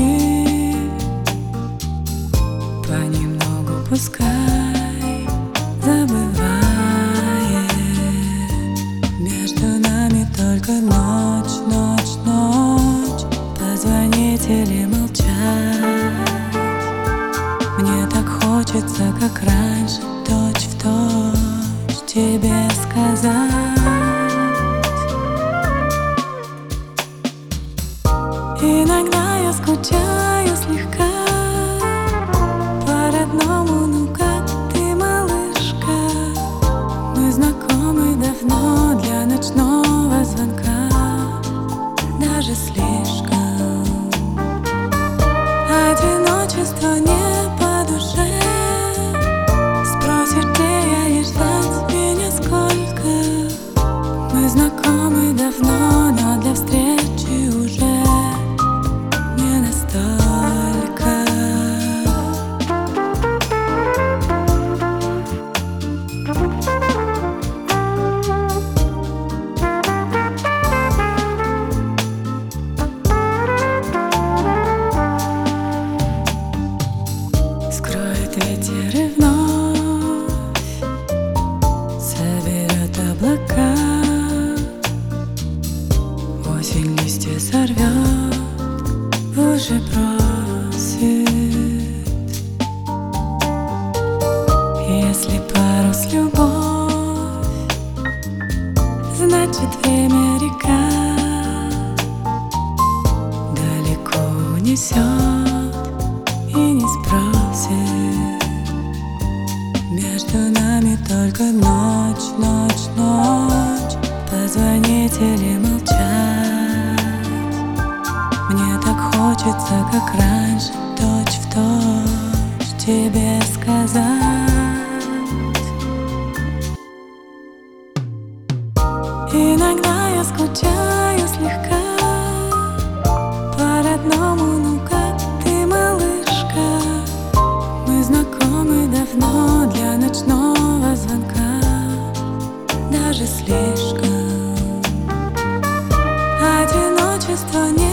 любви. Понемногу пускай забывает. Между нами только ночь, ночь, ночь. Позвонить или молчать. Мне так хочется, как раньше, точь в точь тебе сказать. Иногда я скучаю слегка по-родному, ну как ты, малышка. Мы знакомы давно, для ночного звонка даже слишком. Одиночество не по душе. Спросишь, где я и ждать меня сколько. Мы знакомы давно, но для встречи уже не настолько. Скроет ветер и вновь соберет облака. Осень листья сорвет, в уши бросит. Если парус любовь, значит время река далеко унесет и не спросит. Между нами только ночь, ночь, ночь. Позвонить или молчать. Мне так хочется, как раньше, точь в точь тебе сказать. Иногда я скучаю слегка по-родному, ну как ты, малышка. Мы знакомы давно, для ночного звонка даже слишком. Одиночество не